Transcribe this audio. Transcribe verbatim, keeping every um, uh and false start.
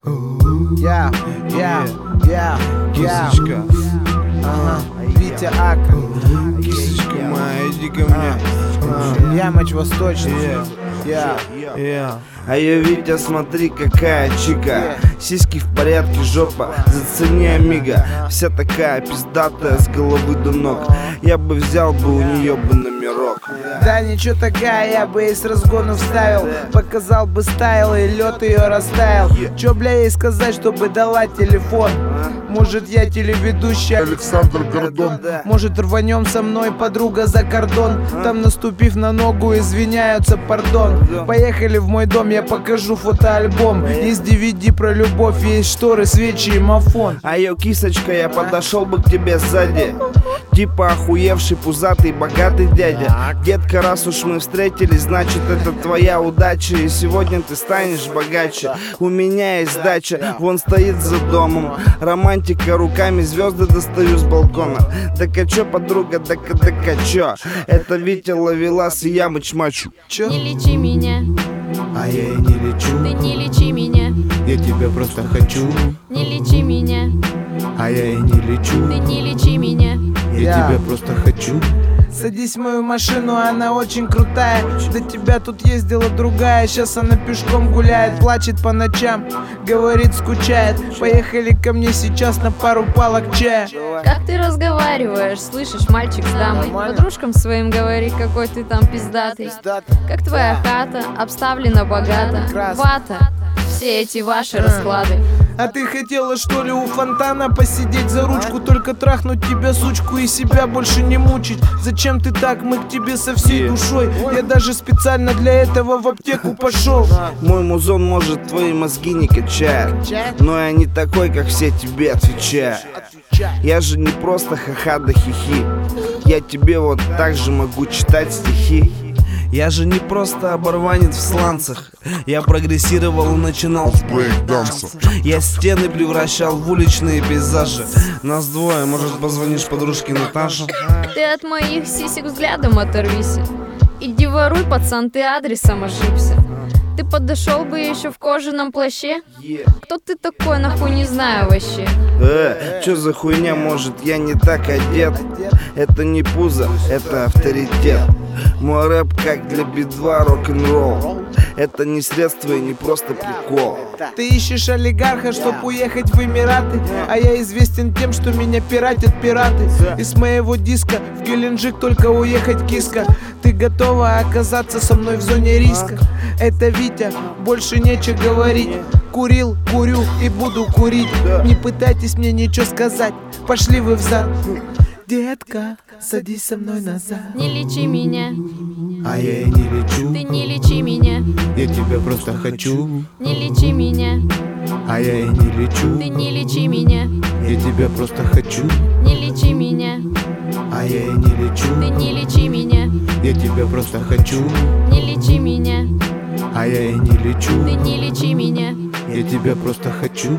Я, я, я, я. Кисочка, Ага, Витя Ака. кисочка моя, иди ко мне. Ямыч восточный. Я. Yeah. А я, Витя, смотри, какая чика. Сиськи в порядке, жопа, зацени, амиго. Вся такая пиздатая с головы до ног. Я бы взял бы у нее бы номерок. Да ничего такая, я бы ей с разгону вставил. Показал бы стайл и лед ее растаял. Чё, бля, ей сказать, чтобы дала телефон? Может, я телеведущий Александр Гордон. Может, рванем со мной, подруга, за кордон. Там, наступив на ногу, извиняются, пардон. Поехали в мой дом, я покажу фотоальбом. Есть ди ви ди про любовь, есть шторы, свечи и мафон. А я, кисочка, я подошел бы к тебе сзади. Типа охуевший, пузатый, богатый дядя. Детка, раз уж мы встретились, значит это твоя удача. И сегодня ты станешь богаче. У меня есть дача, вон стоит за домом. Романтика, руками звезды достаю с балкона. Так а чё, подруга, так а так а чё? Это Витя Ловелас и Ямыч мачу. Чё? Не лечи меня, А я и не лечу, ты не лечи меня, я тебя просто хочу. не лечи меня, А я и не лечу, ты не лечи меня. я тебя просто хочу. Садись в мою машину, она очень крутая. До тебя тут ездила другая. Сейчас она пешком гуляет, плачет по ночам, говорит, скучает. Поехали ко мне сейчас на пару палок чая. Как ты разговариваешь, слышишь, мальчик с дамой? Нормально. Подружкам своим говори, какой ты там пиздатый. Как твоя хата, обставлена богато. Прекрасно. Вата, все эти ваши расклады. А ты хотела, что ли, у фонтана посидеть за ручку? Только трахнуть тебя, сучку, и себя больше не мучить. Зачем ты так? Мы к тебе со всей душой. Я даже специально для этого в аптеку пошел. Мой музон, может, твои мозги не качает, но я не такой, как все тебе отвечаю. Я же не просто ха-ха да хихи. Я тебе вот так же могу читать стихи. Я же не просто оборванец в сланцах. Я прогрессировал и начинал с брейк-данса. Я стены превращал в уличные пейзажи. Нас двое, может, позвонишь подружке Наташе? Ты от моих сисек взглядом оторвись. Иди воруй, пацан, ты адресом ошибся. Ты подошел бы еще в кожаном плаще? Кто ты такой, нахуй не знаю вообще. Э, чё за хуйня, может, я не так одет? Это не пузо, это авторитет. Мой рэп как для би два рок-н-ролл. Это не средство и не просто прикол. Ты ищешь олигарха, чтоб уехать в Эмираты. А я известен тем, что меня пиратят пираты. Из моего диска в Геленджик только уехать киска. Ты готова оказаться со мной в зоне риска? Это Витя, больше нечего говорить. Курил, курю и буду курить. Не пытайтесь мне ничего сказать, пошли вы взад. Детка, садись со мной назад. Не лечи меня, А я и не лечу, ты не лечи меня, я тебя просто хочу. не лечи меня, А я и не лечу, ты не лечи меня, я тебя просто хочу. не лечи меня, А я и не лечу, ты не лечи меня, я тебя просто хочу. не лечи меня, А я и не лечу, ты не лечи меня. я тебя просто хочу.